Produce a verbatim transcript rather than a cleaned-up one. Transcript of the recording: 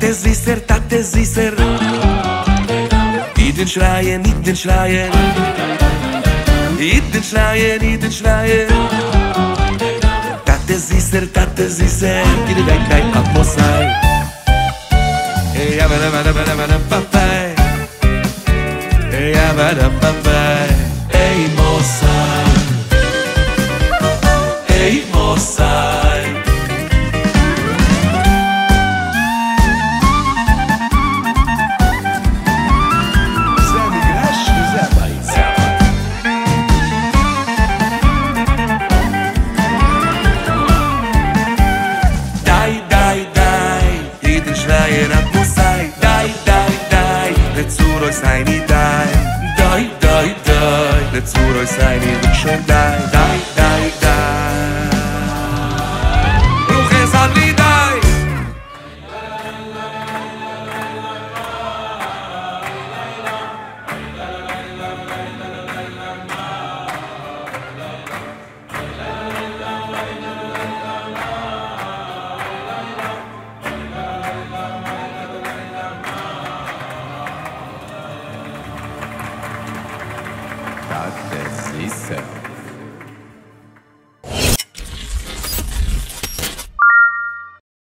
Tate Süßer, Tate Süßer. Iden schreien, Iden schreien. Iden schreien, Iden schreien. Tate Süßer, Tate Süßer. Ide dein dein Atmosai. Hey, aber aber aber aber aber papa. Hey, aber aber papa. Hey, Mosai. Hey, Mosai. Sei ni dai, dai, dai, dai, le zuro sei ni schön dai, dai, dai, dai. Ruche salvi dai. Tate Süßer.